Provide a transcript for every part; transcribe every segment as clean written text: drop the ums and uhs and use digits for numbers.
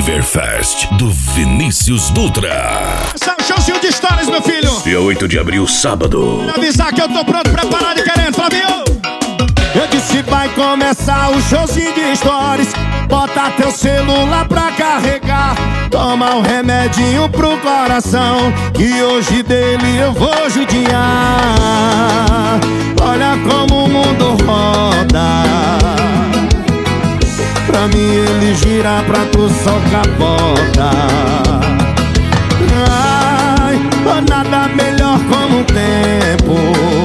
Niverfest, do Vinícius Dutra. Esse é um showzinho de histórias, meu filho. Dia 8 de abril, sábado. Pra avisar que eu tô pronto, preparado e querendo, Flavinho. Eu disse vai começar o showzinho de stories. Bota teu celular pra carregar. Toma um remedinho pro coração, que hoje dele eu vou judiar. Olha como o mundo roda. Pra mim ele gira, pra tu só capota. Ai, nada melhor como o tempo.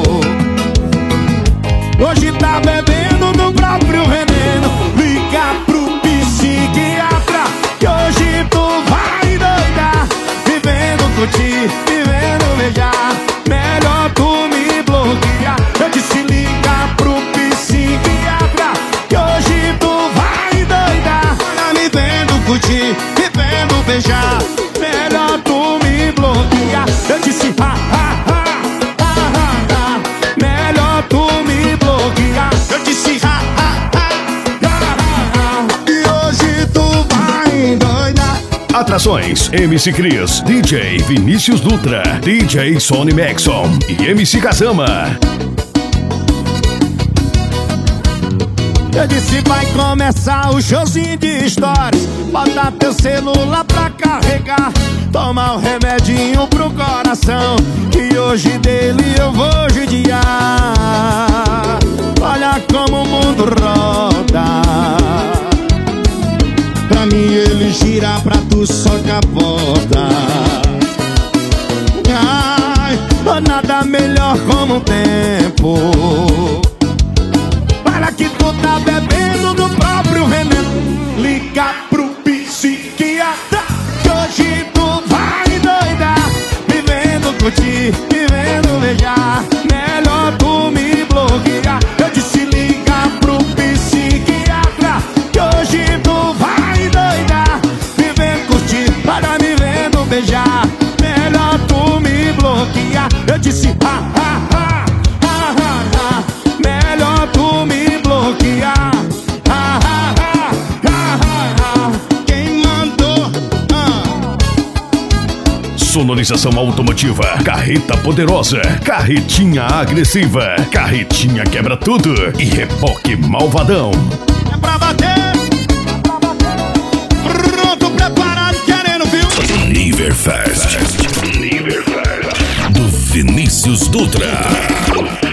Hoje tá bebendo no próprio veneno. Liga pro psiquiatra, que hoje tu vai doidar. Vivendo curtir, vivendo beijar. Melhor tu me bloquear. Eu disse liga pro psiquiatra, que hoje tu vai doidar. Olha, me vendo curtir, vivendo beijar. Melhor tu me bloquear. Eu disse ha, ha, ha, ha, ha, ha. Melhor tu me bloquear. Eu disse ha, ha, ha, ha, ha, ha. E hoje tu vai doidar. Atrações: MC Cris, DJ Vinícius Dutra, DJ Sony Maxon e MC Kazama. Eu disse vai começar o showzinho de stories. Bota teu celular pra carregar. Toma um remedinho pro coração, que hoje dele eu vou judiar. Olha como o mundo roda. Pra mim ele gira, pra tu só capota. Ai, nada melhor como o tempo. Olha que tu tá bebendo do próprio veneno. Liga pro psiquiatra, que hoje tu vai doidar. Vivendo curtir, vivendo beijar. Melhor tu me bloquear. Eu disse liga pro psiquiatra, que hoje tu vai doidar. Vivendo curtir, para me vendo beijar. Melhor tu me bloquear. Eu disse ha, ha, ha, ha, ha, ha. Melhor tu me bloquear. Ha, ha, ha, ha, ha, ha. Quem mandou? Sonorização automotiva, carreta poderosa, carretinha agressiva, carretinha quebra tudo e reboque malvadão. É pra bater. Pronto, preparado, querendo, viu? Niverfest, do Vinícius Dutra.